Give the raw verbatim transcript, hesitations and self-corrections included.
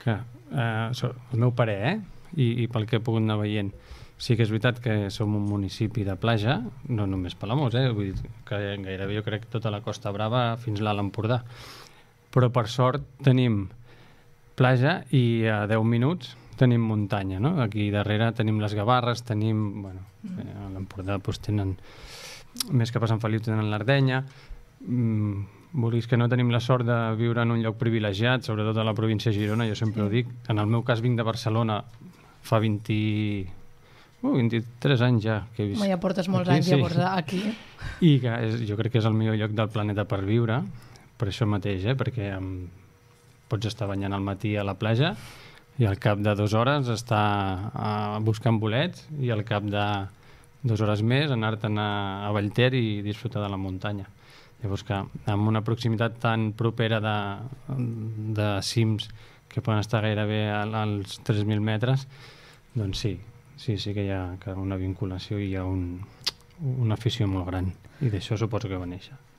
que, eh, el meu parer, eh? I, i pel que he pogut anar veient, sí que és veritat que som un municipi de platja, no només Palamós, eh? Vull dir que gairebé jo crec que tota la Costa Brava fins a l'Alt Empordà. Però per sort tenim platja i a deu minuts tenim muntanya, no? Aquí darrere tenim les Gavarres, tenim, bueno, eh, a l'Empordà doncs tenen, més que a Sant Feliu tenen l'Ardenya, mm, vulguis que no tenim la sort de viure en un lloc privilegiat, sobretot a la província de Girona, jo sempre ho dic. En el meu cas vinc de Barcelona fa vint, uh, vint-i-tres anys ja que he vist. Home, ja portes molts aquí, anys sí. llavors aquí. I que és, jo crec que és el millor lloc del planeta per viure, per això mateix, eh? Perquè um, pots estar banyant al matí a la platja i al cap de dues hores estar uh, buscant bolets i al cap de dues hores més anar-te'n a, a Vallter i disfrutar de la muntanya. Llavors que amb una proximitat tan propera de, de cims que poden estar gairebé als tres mil metres, doncs sí, sí, sí que hi ha una vinculació i hi ha un, una afició molt gran i d'això suposo que va néixer.